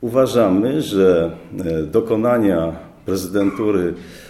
Uważamy, że dokonania prezydentury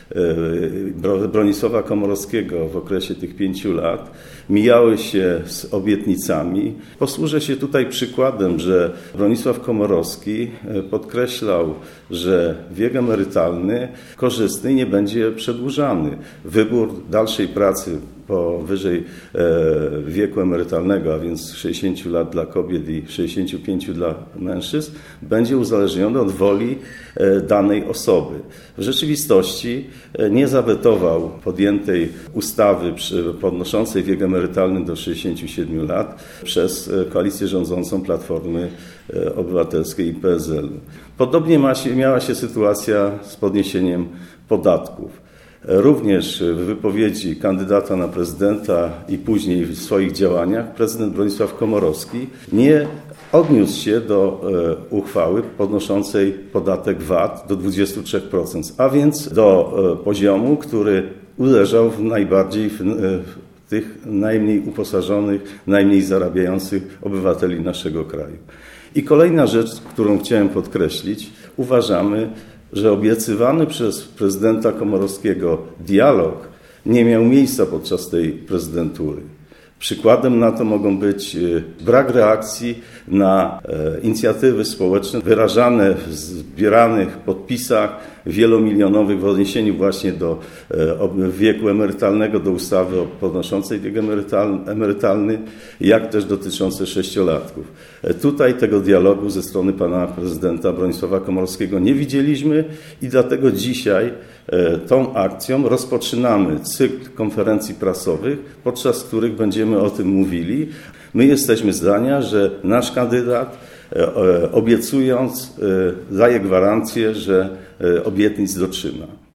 Bronisława Komorowskiego w okresie tych 5 lat mijały się z obietnicami. Posłużę się tutaj przykładem, że Bronisław Komorowski podkreślał, że wiek emerytalny korzystny nie będzie przedłużany. Wybór dalszej pracy powyżej wieku emerytalnego, a więc 60 lat dla kobiet i 65 dla mężczyzn, będzie uzależniony od woli danej osoby. W rzeczywistości nie zawetował podjętej ustawy podnoszącej wiek emerytalny do 67 lat przez koalicję rządzącą Platformy Obywatelskiej i PSL-u. Podobnie miała się sytuacja z podniesieniem podatków. Również w wypowiedzi kandydata na prezydenta i później w swoich działaniach prezydent Bronisław Komorowski nie odniósł się do uchwały podnoszącej podatek VAT do 23%, a więc do poziomu, który uderzał w tych najmniej uposażonych, najmniej zarabiających obywateli naszego kraju. I kolejna rzecz, którą chciałem podkreślić, uważamy, że obiecywany przez prezydenta Komorowskiego dialog nie miał miejsca podczas tej prezydentury. Przykładem na to mogą być brak reakcji na inicjatywy społeczne wyrażane w zbieranych podpisach wielomilionowych w odniesieniu właśnie do wieku emerytalnego, do ustawy podnoszącej wiek emerytalny, jak też dotyczące sześciolatków. Tutaj tego dialogu ze strony pana prezydenta Bronisława Komorowskiego nie widzieliśmy i dlatego dzisiaj tą akcją rozpoczynamy cykl konferencji prasowych, podczas których będziemy o tym mówili. My jesteśmy zdania, że nasz kandydat, obiecując, daje gwarancję, że obietnic dotrzyma.